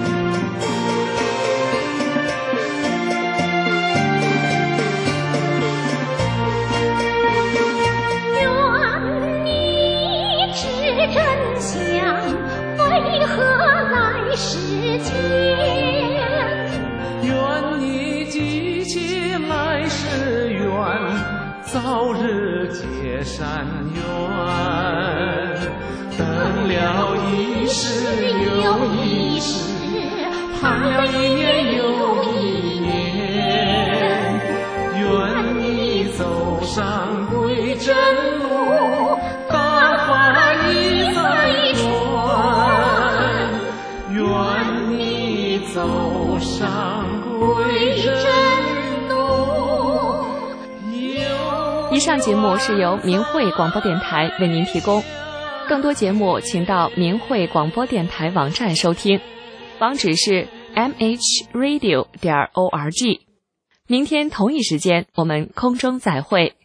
愿你知真相，为何来世间？愿你记起来世缘，早日结善缘。等了一世又一世，盼了一年又一年。愿你走上归真路，大法一再传。愿你走上归真路，有以上节目是由明慧广播电台为您提供，更多节目请到明慧广播电台网站收听，网址是mhradio.org。明天同一时间我们空中再会。